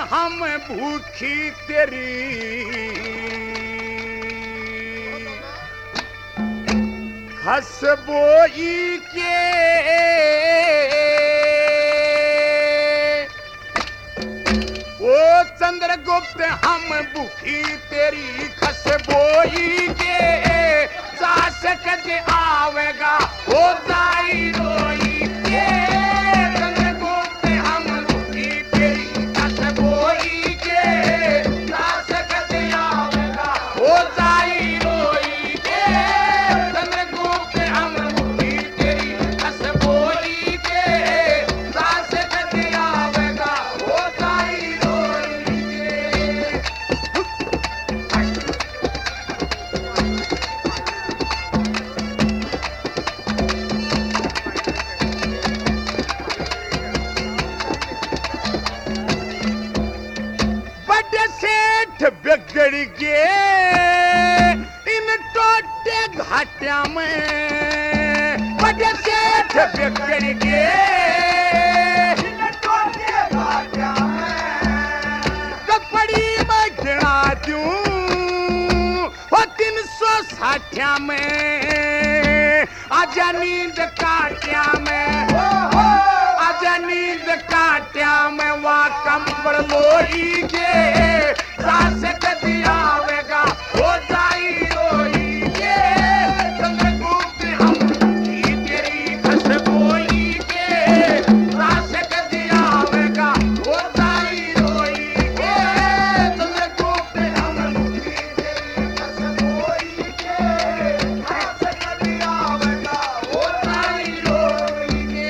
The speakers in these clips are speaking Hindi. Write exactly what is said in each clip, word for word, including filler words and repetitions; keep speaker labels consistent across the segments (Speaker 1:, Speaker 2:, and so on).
Speaker 1: हम भूखी तेरी खसबोई के ओ चंद्रगुप्त हम भूखी तेरी खसबोई के जा सकत आवेगा ओ जाई रोई के चंद्रगुप्त हम भूखी तेरी खसबोई के जा सकत आवेगा ओ जाई रोई के चंद्रगुप्त हम भूखी तेरी खसबोई के जा सकत आवेगा ओ जाई रोई बड़े सेठ बिगड़ गए इन टोटे घाटिया में बड़े सेठ बिगड़ गए इन टोटे घाटिया में कपड़ी में गिना दूं वो तीन सौ साठिया में आजा नींद काटिया में आजा नींद काटिया में वहाँ कंबल लोई के सास कदी आवेगा हो जाई रोई के चंद्रगुप्त हम भूखी तेरी खसबोई के सास कदी आवेगा हो जाई रोई के चंद्रगुप्त हम भूखी तेरी खसबोई के सास कदी आवेगा हो जाई रोई के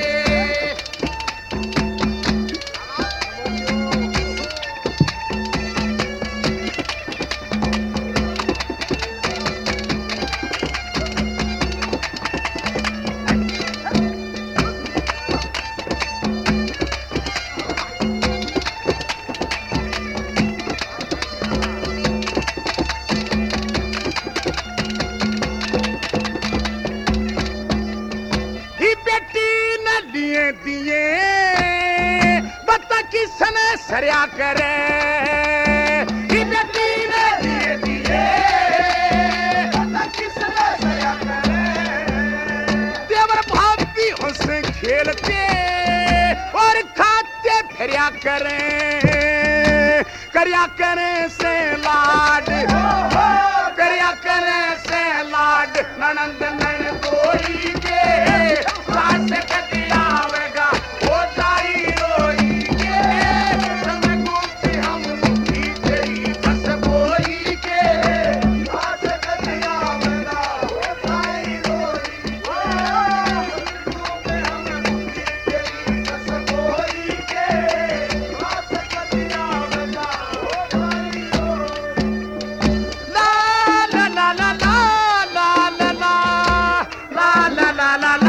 Speaker 1: ही बेटी न दिए दिए बता किसने सरया करे ही बेटी न दिए दिए बता किसने सरया करे देवर भाभी उनसे खेलते और खाते फिरया करें करया करें से लाड करया करें से लाड ननंद ननदोई के सास कदी आवेगा हो जाई रोई के चंद्रगुप्त हम भूखी तेरी खसबोई के सास कदी आवेगा हो जाई रोई के चंद्रगुप्त हम भूखी तेरी खसबोई के सास कदी आवेगा हो जाई रोई ला ला ला ला ला ला ला ला ला ला ला ला ला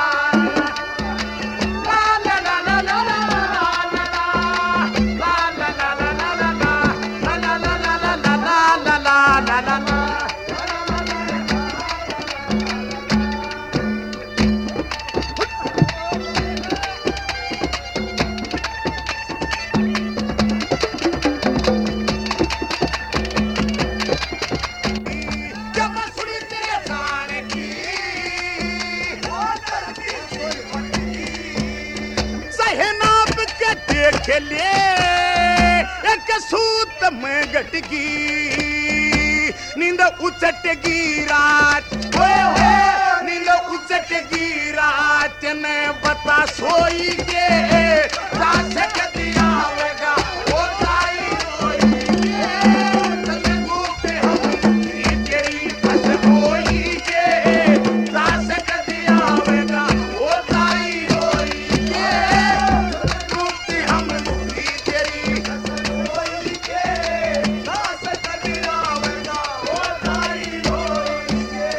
Speaker 1: खेले एक सूत में गटगी नींद उचटगी रात ओए होए नींद उचटगी रात ने बता सोई के सास कदी आवेगा हो जाई रोई के चंद्रगुप्त हम भूखी तेरी खसबोई के सास कदी आवेगा हो जाई रोई के चंद्रगुप्त हम भूखी तेरी खसबोई के सास कदी आवेगा हो जाई रोई के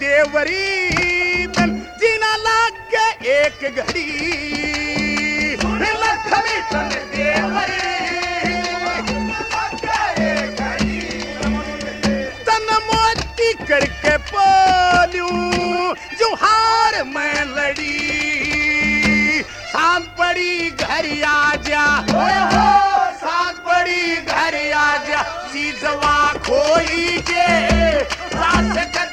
Speaker 1: देवरी तन जीना लाग के एक घड़ी लक्ष्मी तन देवरी तन मोती करके बोलूं जुहार में लड़ी सांत पड़ी घर आजा सांत पड़ी घर आजा सीजवा खोई के सास